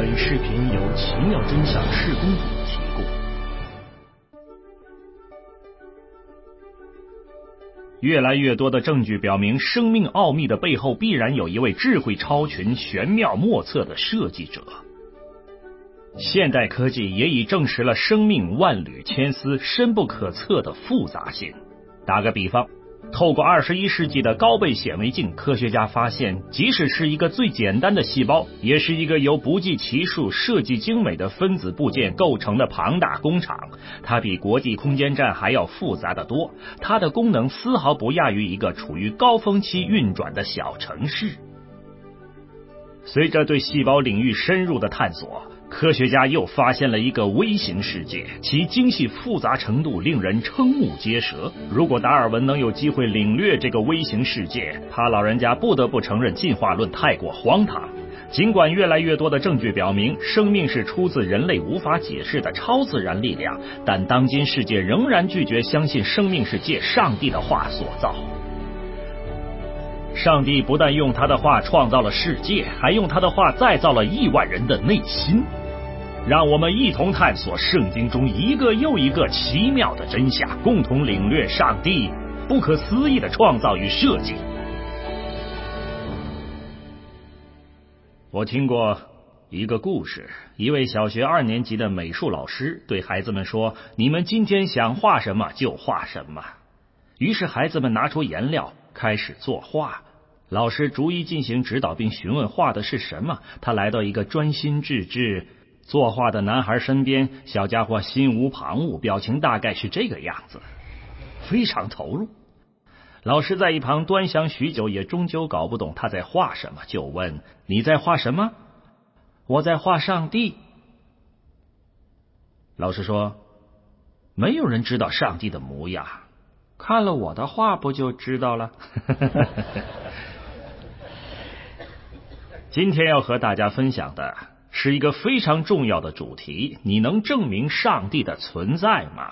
本视频由奇妙真相施工组提供。越来越多的证据表明，生命奥秘的背后必然有一位智慧超群、玄妙莫测的设计者。现代科技也已证实了生命万缕千丝、深不可测的复杂性。打个比方，透过21世纪的高倍显微镜，科学家发现，即使是一个最简单的细胞，也是一个由不计其数、设计精美的分子部件构成的庞大工厂。它比国际空间站还要复杂得多，它的功能丝毫不亚于一个处于高峰期运转的小城市。随着对细胞领域深入的探索，科学家又发现了一个微型世界，其精细复杂程度令人瞠目结舌。如果达尔文能有机会领略这个微型世界，他老人家不得不承认进化论太过荒唐。尽管越来越多的证据表明生命是出自人类无法解释的超自然力量，但当今世界仍然拒绝相信生命是借上帝的话所造。上帝不但用他的话创造了世界，还用他的话再造了亿万人的内心。让我们一同探索圣经中一个又一个奇妙的真相，共同领略上帝不可思议的创造与设计。我听过一个故事，一位小学2年级的美术老师对孩子们说，你们今天想画什么就画什么。于是孩子们拿出颜料开始作画，老师逐一进行指导并询问画的是什么。他来到一个专心致志作画的男孩身边，小家伙心无旁骛，表情大概是这个样子，非常投入。老师在一旁端详许久，也终究搞不懂他在画什么，就问，你在画什么？我在画上帝。老师说，没有人知道上帝的模样，看了我的画不就知道了？今天要和大家分享的是一个非常重要的主题，你能证明上帝的存在吗？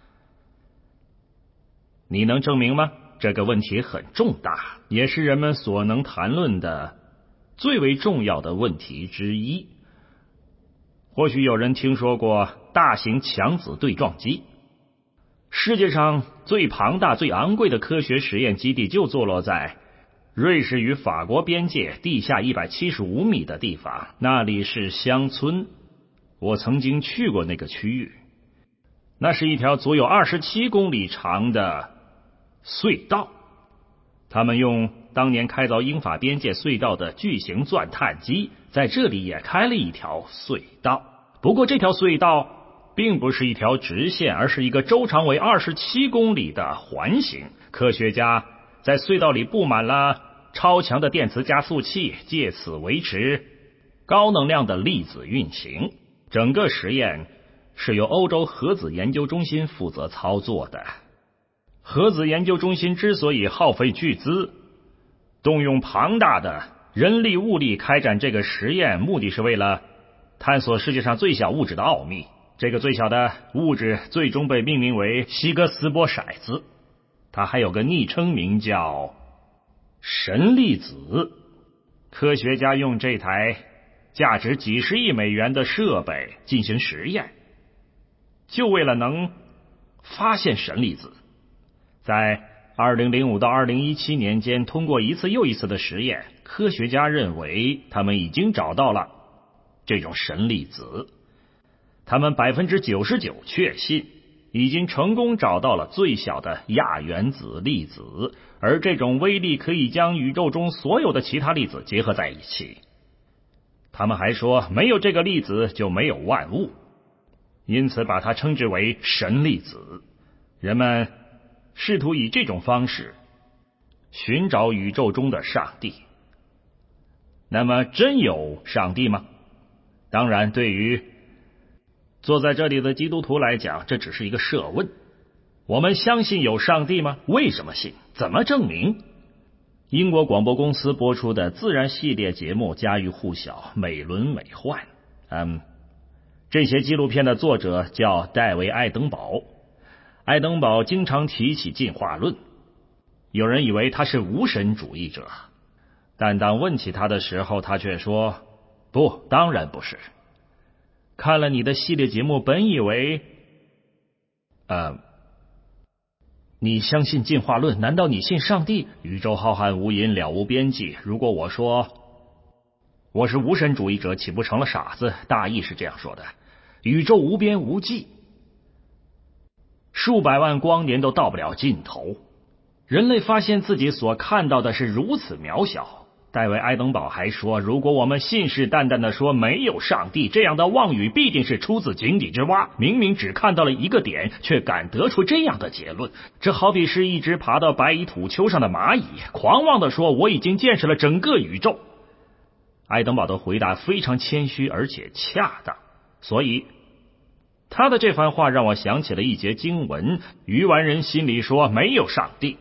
你能证明吗？这个问题很重大，也是人们所能谈论的最为重要的问题之一。或许有人听说过大型强子对撞机，世界上最庞大最昂贵的科学实验基地就坐落在瑞士与法国边界地下175米的地方，那里是乡村。我曾经去过那个区域，那是一条足有27公里长的隧道。他们用当年开凿英法边界隧道的巨型钻探机，在这里也开了一条隧道。不过这条隧道并不是一条直线，而是一个周长为27公里的环形。科学家在隧道里布满了超强的电磁加速器，借此维持高能量的粒子运行。整个实验是由欧洲核子研究中心负责操作的。核子研究中心之所以耗费巨资，动用庞大的人力物力开展这个实验，目的是为了探索世界上最小物质的奥秘。这个最小的物质最终被命名为希格斯玻骰子，它还有个昵称名叫神粒子。科学家用这台价值几十亿美元的设备进行实验，就为了能发现神粒子。在2005到2017年间，通过一次又一次的实验，科学家认为他们已经找到了这种神粒子。他们99%确信已经成功找到了最小的亚原子粒子，而这种威力可以将宇宙中所有的其他粒子结合在一起。他们还说，没有这个粒子就没有万物，因此把它称之为神粒子。人们试图以这种方式寻找宇宙中的上帝。那么真有上帝吗？当然，对于坐在这里的基督徒来讲，这只是一个设问。我们相信有上帝吗？为什么信？怎么证明？英国广播公司播出的自然系列节目家喻户晓，美轮美奂。这些纪录片的作者叫戴维·爱登堡。爱登堡经常提起进化论，有人以为他是无神主义者，但当问起他的时候，他却说，不，当然不是。 看了你的系列节目，本以为你相信进化论？难道你信上帝？宇宙浩瀚无垠，了无边际。如果我说我是无神主义者，岂不成了傻子？大意是这样说的：宇宙无边无际，数百万光年都到不了尽头。人类发现自己所看到的是如此渺小。戴维·爱登堡还说，如果我们信誓旦旦地说没有上帝，这样的妄语必定是出自井底之蛙。明明只看到了一个点，却敢得出这样的结论，这好比是一只爬到白蚁土丘上的蚂蚁，狂妄地说我已经见识了整个宇宙。爱登堡的回答非常谦虚而且恰当，所以他的这番话让我想起了一节经文：愚顽人心里说没有上帝。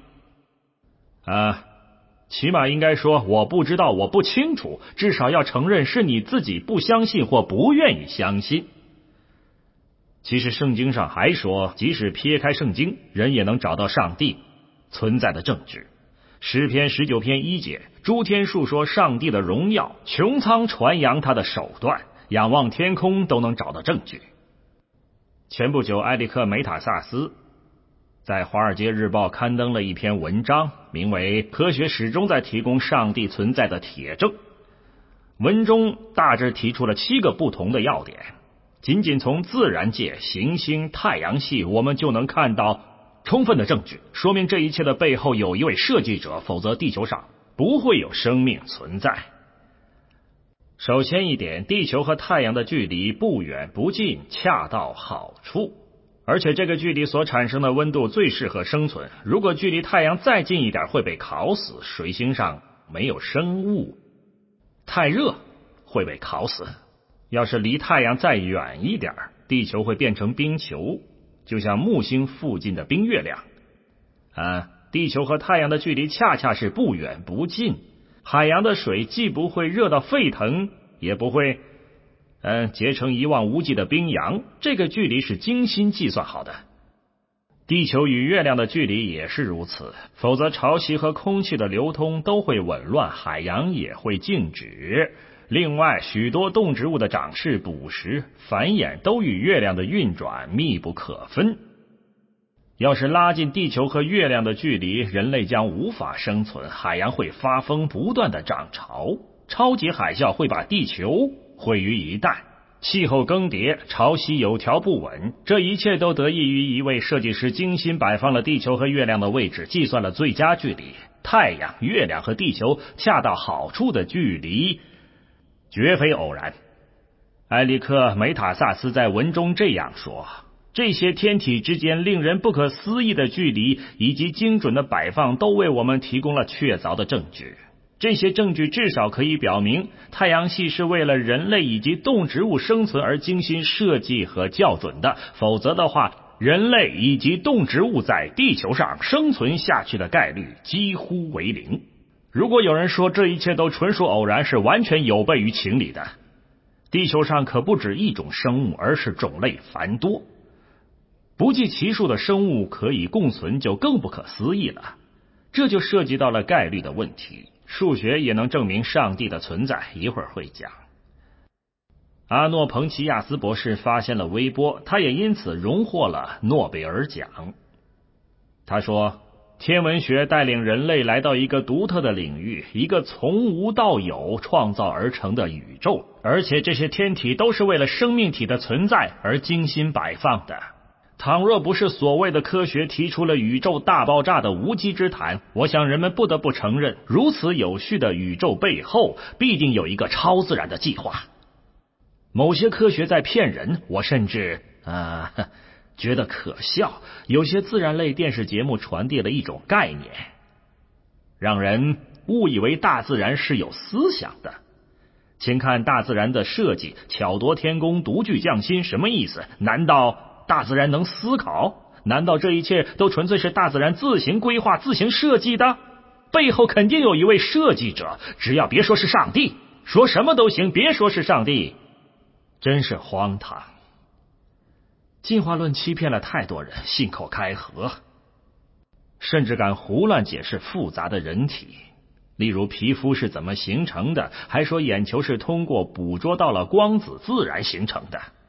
起码应该说我不知道，我不清楚，至少要承认是你自己不相信或不愿意相信。其实圣经上还说，即使撇开圣经，人也能找到上帝存在的证据。诗篇19篇1节，诸天述说上帝的荣耀，穹苍传扬他的手段，仰望天空都能找到证据。前不久，埃里克·梅塔萨斯在《华尔街日报》刊登了一篇文章，名为《科学始终在提供上帝存在的铁证》。文中大致提出了7个不同的要点。仅仅从自然界、行星、太阳系，我们就能看到充分的证据，说明这一切的背后有一位设计者，否则地球上不会有生命存在。首先一点，地球和太阳的距离不远不近，恰到好处。而且这个距离所产生的温度最适合生存，如果距离太阳再近一点会被烤死，水星上没有生物，太热会被烤死。要是离太阳再远一点，地球会变成冰球，就像木星附近的冰月亮。地球和太阳的距离恰恰是不远不近，海洋的水既不会热到沸腾，也不会结成一望无际的冰洋，这个距离是精心计算好的。地球与月亮的距离也是如此，否则潮汐和空气的流通都会紊乱，海洋也会静止。另外，许多动植物的长势、捕食、繁衍都与月亮的运转密不可分。要是拉近地球和月亮的距离，人类将无法生存，海洋会发疯，不断的涨潮，超级海啸会把地球毁于一旦，气候更迭，潮汐有条不紊，这一切都得益于一位设计师精心摆放了地球和月亮的位置，计算了最佳距离，太阳、月亮和地球恰到好处的距离绝非偶然。埃里克·梅塔萨斯在文中这样说，这些天体之间令人不可思议的距离以及精准的摆放都为我们提供了确凿的证据。这些证据至少可以表明，太阳系是为了人类以及动植物生存而精心设计和校准的，否则的话，人类以及动植物在地球上生存下去的概率几乎为零。如果有人说这一切都纯属偶然，是完全有悖于情理的。地球上可不止一种生物，而是种类繁多，不计其数的生物可以共存就更不可思议了。这就涉及到了概率的问题，数学也能证明上帝的存在，一会儿会讲。阿诺·彭齐亚斯博士发现了微波，他也因此荣获了诺贝尔奖。他说，天文学带领人类来到一个独特的领域，一个从无到有创造而成的宇宙，而且这些天体都是为了生命体的存在而精心摆放的。倘若不是所谓的科学提出了宇宙大爆炸的无稽之谈，我想人们不得不承认，如此有序的宇宙背后必定有一个超自然的计划。某些科学在骗人，我甚至觉得可笑。有些自然类电视节目传递了一种概念，让人误以为大自然是有思想的。请看大自然的设计，巧夺天工，独具匠心，什么意思？难道大自然能思考？难道这一切都纯粹是大自然自行规划、自行设计的？背后肯定有一位设计者，只要别说是上帝，说什么都行，别说是上帝。真是荒唐。进化论欺骗了太多人，信口开河，甚至敢胡乱解释复杂的人体。例如皮肤是怎么形成的，还说眼球是通过捕捉到了光子自然形成的。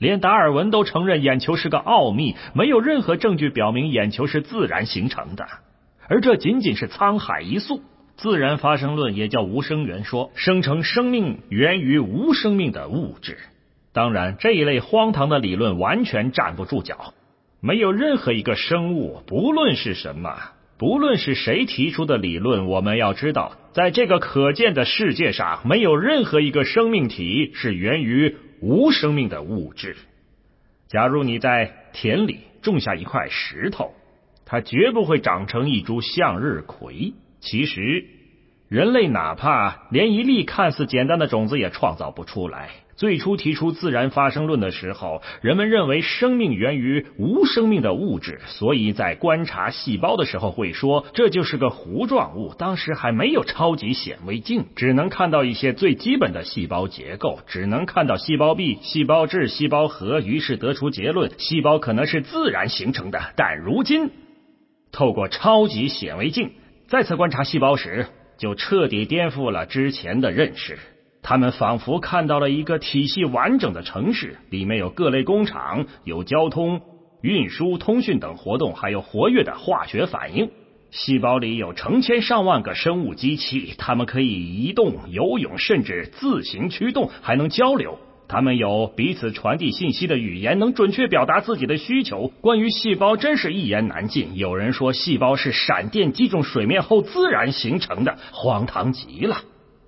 连达尔文都承认眼球是个奥秘，没有任何证据表明眼球是自然形成的，而这仅仅是沧海一粟。自然发生论也叫无生源说，声称生命源于无生命的物质。当然，这一类荒唐的理论完全站不住脚。没有任何一个生物，不论是什么，不论是谁提出的理论，我们要知道，在这个可见的世界上，没有任何一个生命体是源于无生命的物质。假如你在田里种下一块石头，它绝不会长成一株向日葵。其实，人类哪怕连一粒看似简单的种子也创造不出来。最初提出自然发生论的时候，人们认为生命源于无生命的物质，所以在观察细胞的时候会说这就是个糊状物。当时还没有超级显微镜，只能看到一些最基本的细胞结构，只能看到细胞壁、细胞质、细胞核，于是得出结论，细胞可能是自然形成的。但如今透过超级显微镜再次观察细胞时，就彻底颠覆了之前的认识。他们仿佛看到了一个体系完整的城市，里面有各类工厂，有交通、运输、通讯等活动，还有活跃的化学反应。细胞里有成千上万个生物机器，它们可以移动、游泳，甚至自行驱动，还能交流。它们有彼此传递信息的语言，能准确表达自己的需求。关于细胞真是一言难尽，有人说细胞是闪电击中水面后自然形成的，荒唐极了。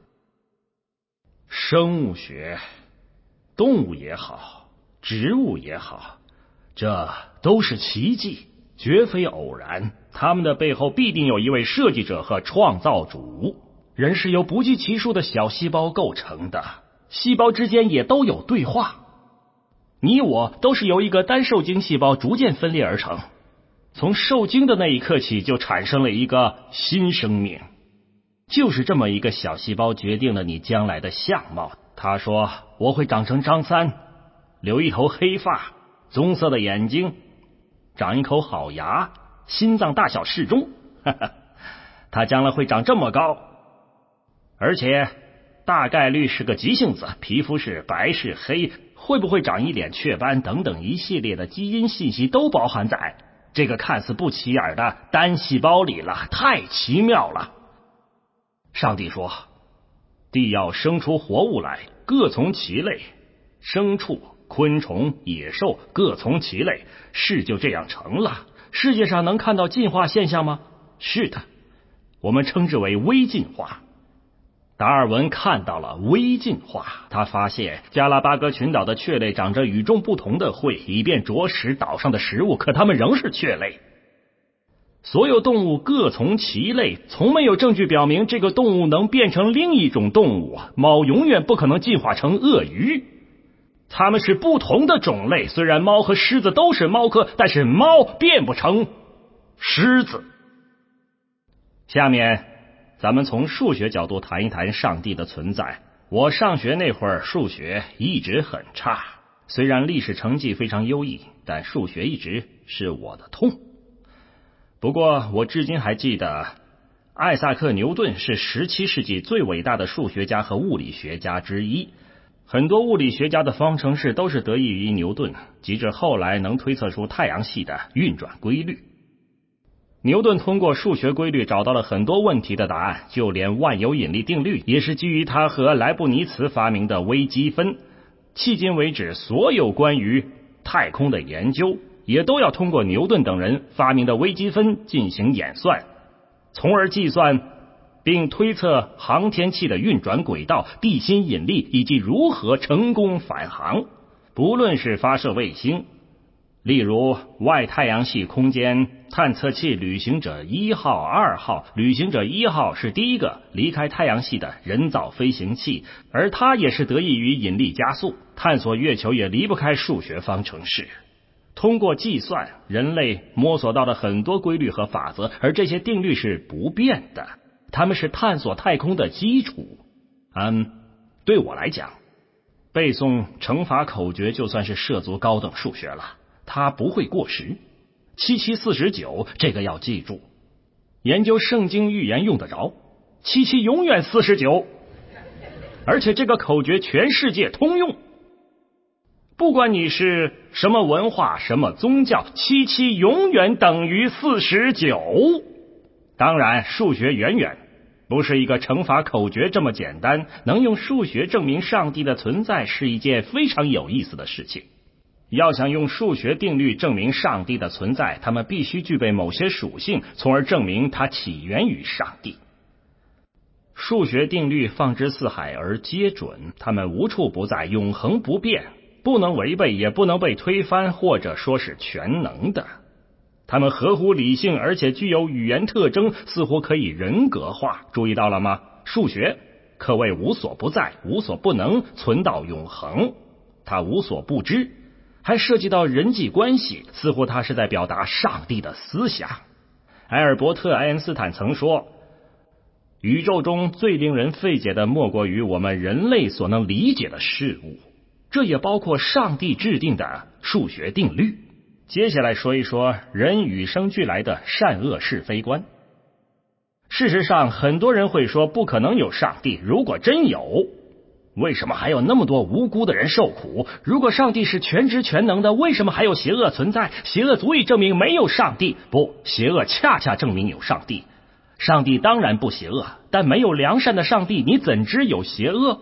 生物学，动物也好，植物也好，这都是奇迹，绝非偶然。他们的背后必定有一位设计者和创造主。人是由不计其数的小细胞构成的，细胞之间也都有对话。你我都是由一个单受精细胞逐渐分裂而成，从受精的那一刻起就产生了一个新生命。就是这么一个小细胞决定了你将来的相貌。他说我会长成张三，留一头黑发，棕色的眼睛，长一口好牙，心脏大小适中。他将来会长这么高，而且大概率是个急性子，皮肤是白是黑，会不会长一脸雀斑等等一系列的基因信息都包含在这个看似不起眼的单细胞里了，太奇妙了。上帝说，地要生出活物来，各从其类，牲畜、昆虫、野兽各从其类，事就这样成了。世界上能看到进化现象吗？是的，我们称之为微进化。达尔文看到了微进化，他发现加拉巴哥群岛的雀类长着与众不同的喙，以便啄食岛上的食物，可它们仍是雀类。所有动物各从其类，从没有证据表明这个动物能变成另一种动物。猫永远不可能进化成鳄鱼，它们是不同的种类。虽然猫和狮子都是猫科，但是猫变不成狮子。下面咱们从数学角度谈一谈上帝的存在。我上学那会儿数学一直很差，虽然历史成绩非常优异，但数学一直是我的痛。不过我至今还记得艾萨克·牛顿是17世纪最伟大的数学家和物理学家之一，很多物理学家的方程式都是得益于牛顿，及至后来能推测出太阳系的运转规律。牛顿通过数学规律找到了很多问题的答案，就连万有引力定律也是基于他和莱布尼茨发明的微积分。迄今为止，所有关于太空的研究也都要通过牛顿等人发明的微积分进行演算，从而计算并推测航天器的运转轨道、地心引力以及如何成功返航。不论是发射卫星，例如外太阳系空间探测器旅行者1号、2号，旅行者1号是第一个离开太阳系的人造飞行器，而它也是得益于引力加速。探索月球也离不开数学方程式。通过计算，人类摸索到了很多规律和法则，而这些定律是不变的，它们是探索太空的基础。对我来讲，背诵乘法口诀就算是涉足高等数学了，它不会过时。7749这个要记住，研究圣经预言用得着，77永远49，而且这个口诀全世界通用。 不管你是什么文化、什么宗教，77永远等于49。当然，数学远远不是一个乘法口诀这么简单，能用数学证明上帝的存在是一件非常有意思的事情。要想用数学定律证明上帝的存在，他们必须具备某些属性，从而证明它起源于上帝。数学定律放之四海而皆准，它们无处不在，永恒不变，不能违背，也不能被推翻，或者说是全能的。它们合乎理性，而且具有语言特征，似乎可以人格化。注意到了吗？数学可谓无所不在，无所不能，存到永恒。它无所不知，还涉及到人际关系，似乎它是在表达上帝的思想。埃尔伯特·爱因斯坦曾说，宇宙中最令人费解的莫过于我们人类所能理解的事物，这也包括上帝制定的数学定律。接下来说一说人与生俱来的善恶是非观。事实上，很多人会说不可能有上帝，如果真有，为什么还有那么多无辜的人受苦？如果上帝是全知全能的，为什么还有邪恶存在？邪恶足以证明没有上帝。不，邪恶恰恰证明有上帝。上帝当然不邪恶，但没有良善的上帝，你怎知有邪恶？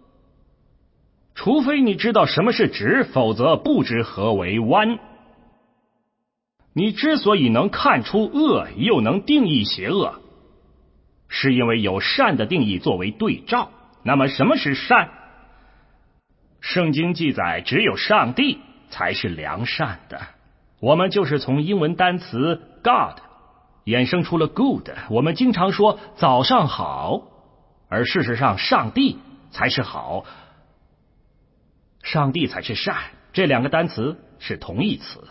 除非你知道什么是直，否则不知何为弯。你之所以能看出恶，又能定义邪恶，是因为有善的定义作为对照。那么什么是善？圣经记载，只有上帝才是良善的。我们就是从英文单词 God 衍生出了 good。我们经常说早上好，而事实上上帝才是好，上帝才是善，这两个单词是同义词。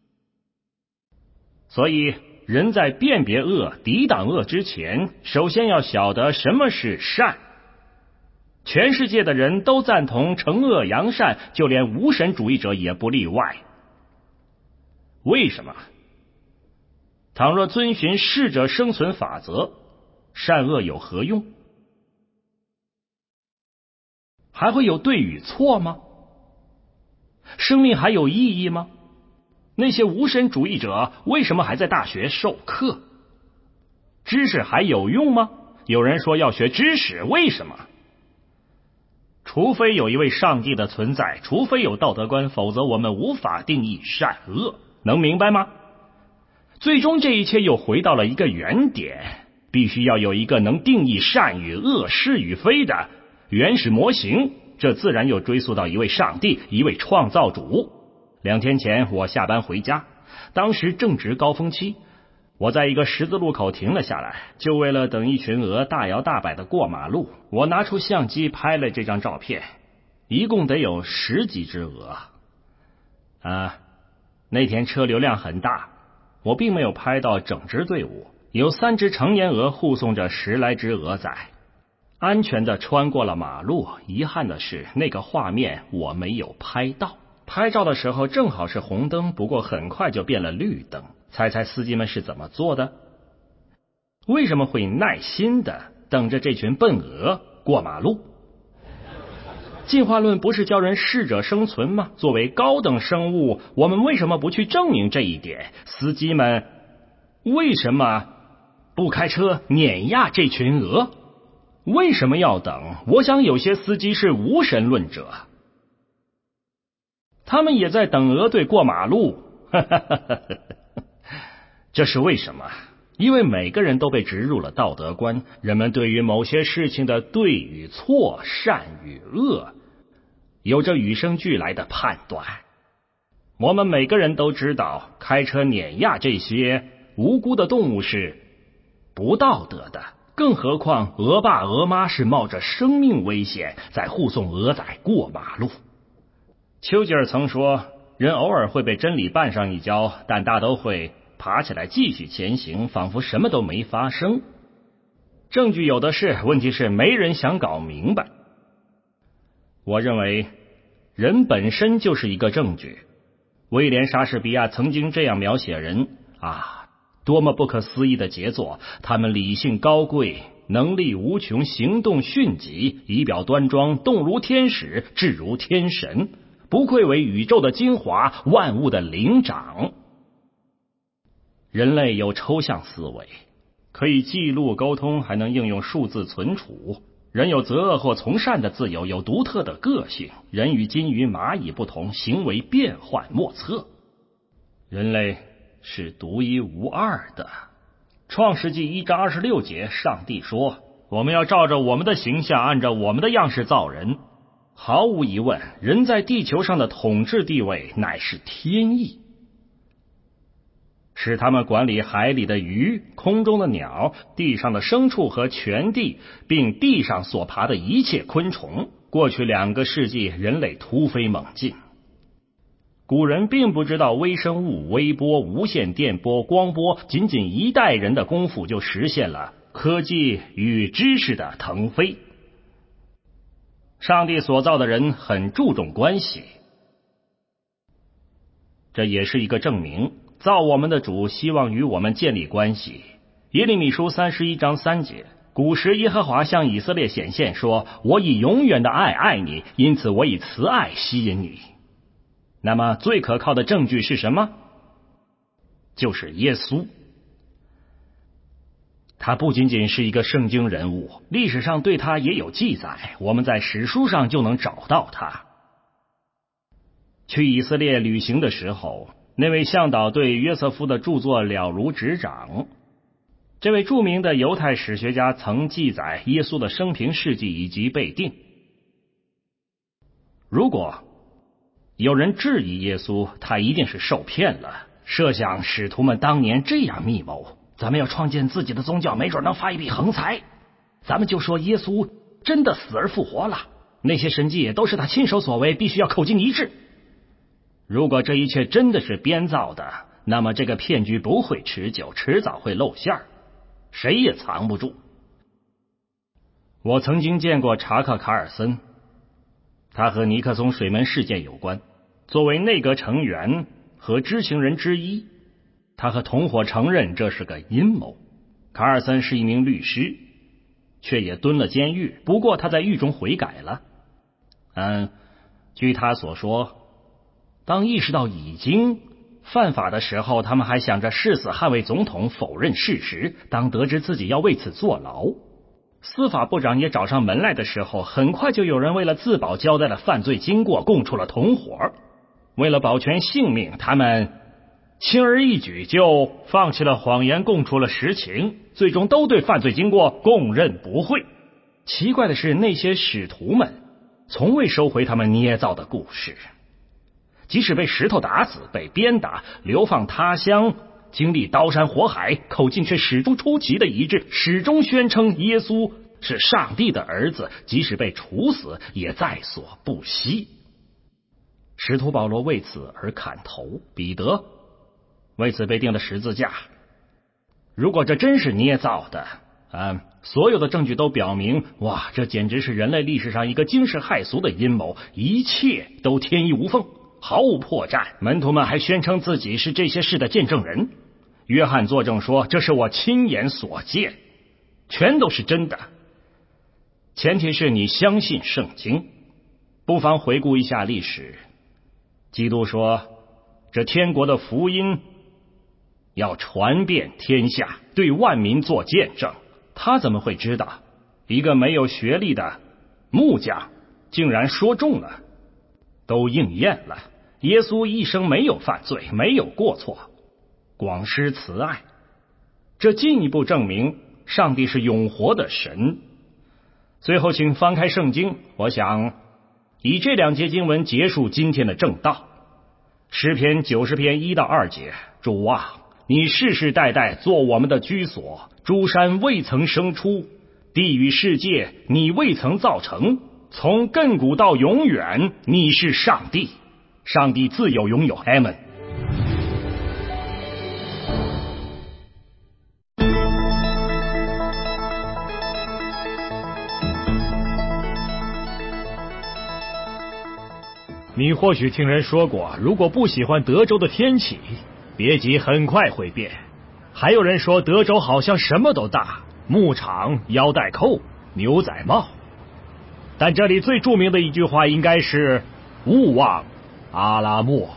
所以人在辨别恶、抵挡恶之前，首先要晓得什么是善。全世界的人都赞同惩恶扬善，就连无神主义者也不例外。为什么？倘若遵循适者生存法则，善恶有何用？还会有对与错吗？生命还有意义吗？那些无神主义者为什么还在大学授课？知识还有用吗？有人说要学知识，为什么？除非有一位上帝的存在，除非有道德观，否则我们无法定义善恶。能明白吗？最终这一切又回到了一个原点，必须要有一个能定义善与恶、是与非的原始模型。这自然又追溯到一位上帝，一位创造主。2天前我下班回家，当时正值高峰期，我在一个十字路口停了下来，就为了等一群鹅大摇大摆的过马路。我拿出相机拍了这张照片，一共得有10几只鹅。那天车流量很大，我并没有拍到整支队伍，有3只成年鹅护送着10来只鹅仔，安全地穿过了马路。遗憾的是，那个画面我没有拍到。拍照的时候正好是红灯，不过很快就变了绿灯。猜猜司机们是怎么做的？为什么会耐心地等着这群笨鹅过马路？进化论不是教人适者生存吗？作为高等生物，我们为什么不去证明这一点？司机们为什么不开车碾压这群鹅？为什么要等？我想有些司机是无神论者，他们也在等鹅队过马路。这是为什么？因为每个人都被植入了道德观，人们对于某些事情的对与错、善与恶有着与生俱来的判断。我们每个人都知道，开车碾压这些无辜的动物是不道德的，更何况鹅爸鹅妈是冒着生命危险在护送鹅仔过马路。丘吉尔曾说，人偶尔会被真理绊上一跤，但大都会爬起来继续前行，仿佛什么都没发生。证据有的是，问题是没人想搞明白。我认为人本身就是一个证据。威廉·莎士比亚曾经这样描写人多么不可思议的杰作！他们理性高贵，能力无穷，行动迅疾，仪表端庄，动如天使，智如天神。 不愧为宇宙的精华，万物的灵长。人类有抽象思维，可以记录沟通，还能应用数字存储。人有择恶或从善的自由，有独特的个性。人与金鱼、蚂蚁不同，行为变幻莫测。人类是独一无二的。创世纪1章26节，上帝说，我们要照着我们的形象，按照我们的样式造人。毫无疑问，人在地球上的统治地位乃是天意，使他们管理海里的鱼、空中的鸟、地上的牲畜和全地，并地上所爬的一切昆虫。过去2个世纪，人类突飞猛进。古人并不知道微生物、微波、无线电波、光波，仅仅1代人的功夫就实现了科技与知识的腾飞。上帝所造的人很注重关系，这也是一个证明，造我们的主希望与我们建立关系。耶利米书31章3节，古时耶和华向以色列显现说，我以永远的爱爱你，因此我以慈爱吸引你。那么最可靠的证据是什么？就是耶稣。他不仅仅是一个圣经人物，历史上对他也有记载，我们在史书上就能找到他。去以色列旅行的时候，那位向导对约瑟夫的著作了如指掌。这位著名的犹太史学家曾记载耶稣的生平事迹以及被定。如果有人质疑耶稣，他一定是受骗了。设想使徒们当年这样密谋，咱们要创建自己的宗教，没准能发一笔横财。咱们就说耶稣真的死而复活了，那些神迹也都是他亲手所为，必须要口径一致。如果这一切真的是编造的，那么这个骗局不会持久，迟早会露馅，谁也藏不住。我曾经见过查克·卡尔森，他和尼克松水门事件有关。作为内阁成员和知情人之一，他和同伙承认这是个阴谋。卡尔森是一名律师，却也蹲了监狱，不过他在狱中悔改了。据他所说，当意识到已经犯法的时候，他们还想着誓死捍卫总统，否认事实。当得知自己要为此坐牢，司法部长也找上门来的时候，很快就有人为了自保交代了犯罪经过，供出了同伙。为了保全性命，他们轻而易举就放弃了谎言，供出了实情，最终都对犯罪经过供认不讳。奇怪的是，那些使徒们从未收回他们捏造的故事，即使被石头打死、被鞭打、流放他乡，经历刀山火海，口径却始终出奇的一致，始终宣称耶稣是上帝的儿子，即使被处死也在所不惜。使徒保罗为此而砍头，彼得为此被钉了十字架。如果这真是捏造的，所有的证据都表明，哇，这简直是人类历史上一个惊世骇俗的阴谋，一切都天衣无缝，毫无破绽。门徒们还宣称自己是这些事的见证人。约翰作证说，这是我亲眼所见，全都是真的。前提是你相信圣经。不妨回顾一下历史。基督说，这天国的福音要传遍天下，对万民做见证。他怎么会知道一个没有学历的木匠竟然说中了？都应验了。耶稣一生没有犯罪，没有过错，广施慈爱。这进一步证明上帝是永活的神。最后请翻开圣经，我想以这2节经文结束今天的正道。诗篇90篇1到2节，主啊，你世世代代做我们的居所，诸山未曾生出，地与世界你未曾造成，从亘古到永远，你是上帝。上帝自有永有，阿们。你或许听人说过，如果不喜欢德州的天气，别急，很快会变。还有人说德州好像什么都大，牧场、腰带扣、牛仔帽。但这里最著名的一句话应该是勿忘阿拉莫。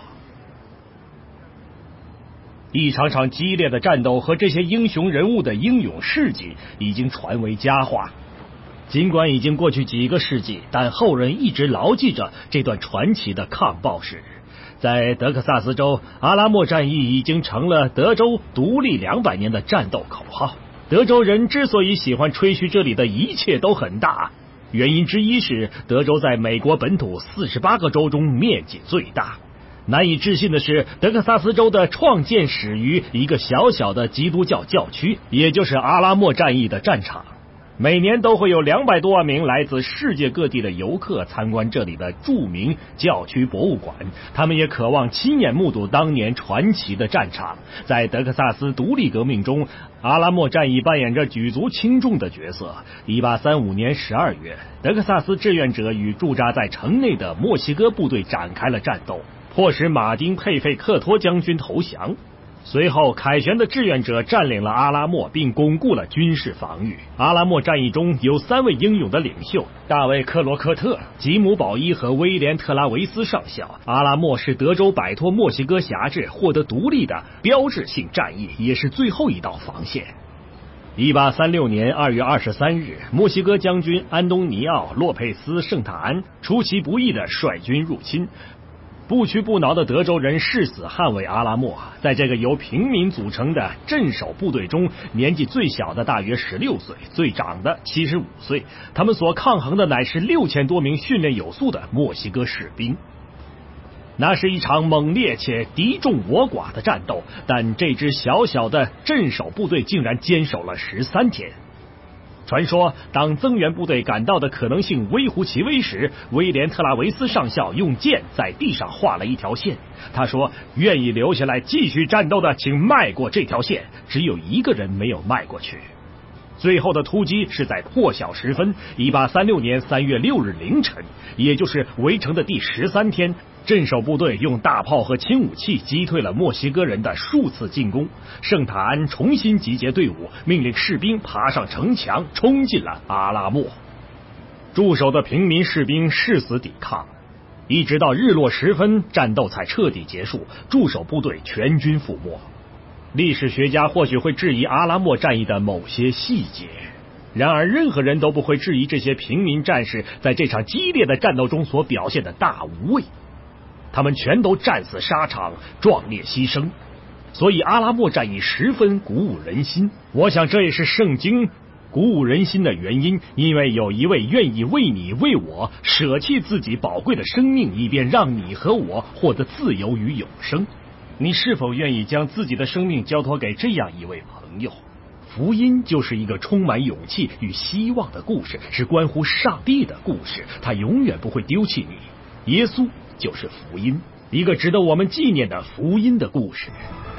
一场场激烈的战斗和这些英雄人物的英勇事迹已经传为佳话。尽管已经过去几个世纪，但后人一直牢记着这段传奇的抗暴史。在德克萨斯州，阿拉莫战役已经成了德州独立200年的战斗口号。德州人之所以喜欢吹嘘这里的一切都很大，原因之一是德州在美国本土48个州中面积最大。难以置信的是，德克萨斯州的创建始于一个小小的基督教教区，也就是阿拉莫战役的战场。每年都会有200多万名来自世界各地的游客参观这里的著名教区博物馆，他们也渴望亲眼目睹当年传奇的战场。在德克萨斯独立革命中，阿拉莫战役扮演着举足轻重的角色。1835年12月，德克萨斯志愿者与驻扎在城内的墨西哥部队展开了战斗，迫使马丁·佩费克托将军投降。随后，凯旋的志愿者占领了阿拉莫，并巩固了军事防御。阿拉莫战役中有3位英勇的领袖：大卫·克罗科特、吉姆·保伊和威廉·特拉维斯上校。阿拉莫是德州摆脱墨西哥辖制、获得独立的标志性战役，也是最后一道防线。1836年2月23日，墨西哥将军安东尼奥·洛佩斯·圣塔安出其不意地率军入侵。不屈不挠的德州人誓死捍卫阿拉莫。在这个由平民组成的镇守部队中，年纪最小的大约16岁，最长的75岁。他们所抗衡的乃是6000多名训练有素的墨西哥士兵。那是一场猛烈且敌众我寡的战斗，但这支小小的镇守部队竟然坚守了13天。传说，当增援部队赶到的可能性微乎其微时，威廉·特拉维斯上校用剑在地上画了一条线。他说：“愿意留下来继续战斗的，请迈过这条线。”只有1个人没有迈过去。最后的突击是在破晓时分，1836年3月6日凌晨，也就是围城的第13天。镇守部队用大炮和轻武器击退了墨西哥人的数次进攻。圣塔安重新集结队伍，命令士兵爬上城墙，冲进了阿拉莫。驻守的平民士兵誓死抵抗，一直到日落时分，战斗才彻底结束，驻守部队全军覆没。历史学家或许会质疑阿拉莫战役的某些细节，然而任何人都不会质疑这些平民战士在这场激烈的战斗中所表现的大无畏。他们全都战死沙场，壮烈牺牲，所以阿拉莫战役十分鼓舞人心。我想这也是圣经鼓舞人心的原因，因为有一位愿意为你为我舍弃自己宝贵的生命，以便让你和我获得自由与永生。你是否愿意将自己的生命交托给这样一位朋友？福音就是一个充满勇气与希望的故事，是关乎上帝的故事，他永远不会丢弃你。耶稣就是福音，一个值得我们纪念的福音的故事。